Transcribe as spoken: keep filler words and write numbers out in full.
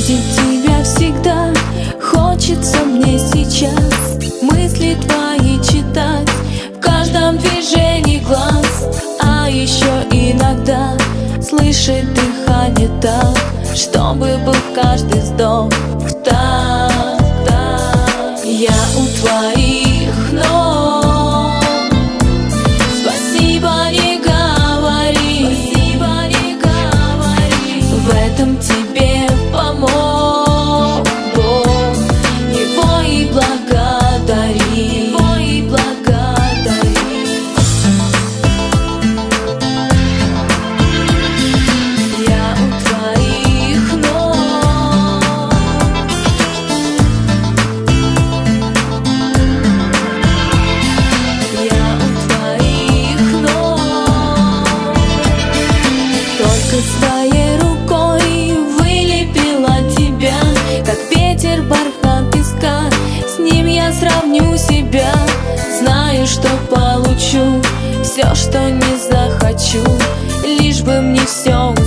Видеть тебя всегда хочется мне сейчас, мысли твои читать в каждом движении глаз, а еще иногда слышать дыхание так, чтобы был каждый вздох так, так. Я у твоих ног, спасибо не говори, спасибо не говори, в этом тебе помог Бог, его и благодари, его и благодари. Я у твоих ног, я у твоих ног, только своей рукой вылепила тебя, как ветер бархат песка. С ним я сравню себя, знаю, что получу все, что не захочу, лишь бы мне все